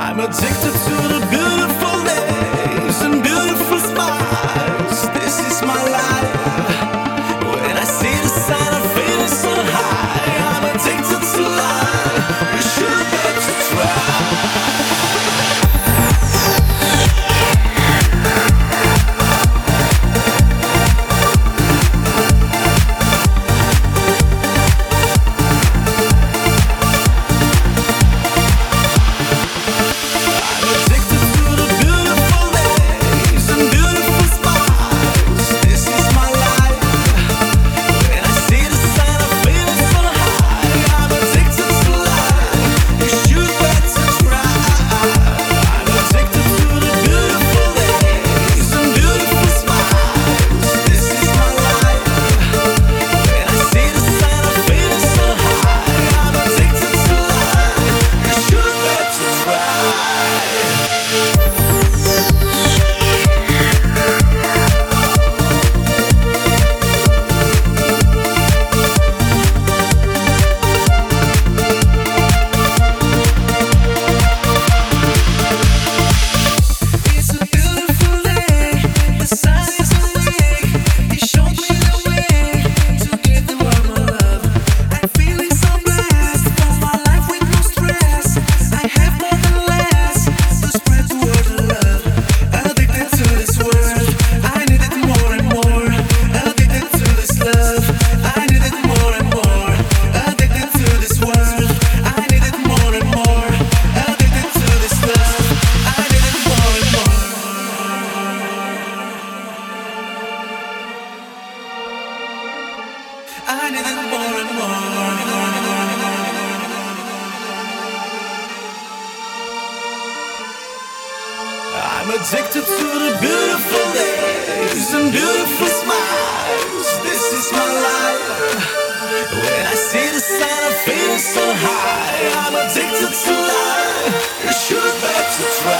I'm addicted to the beautiful days and beautiful smiles. This is my life. When I see the sun, I'm feeling so high. I'm addicted to life. You should get to try. I need it more and more. I'm addicted to the beautiful days and beautiful smiles. This is my life. When I see the sun, I'm feeling so high. I'm addicted to life. You should bet to try.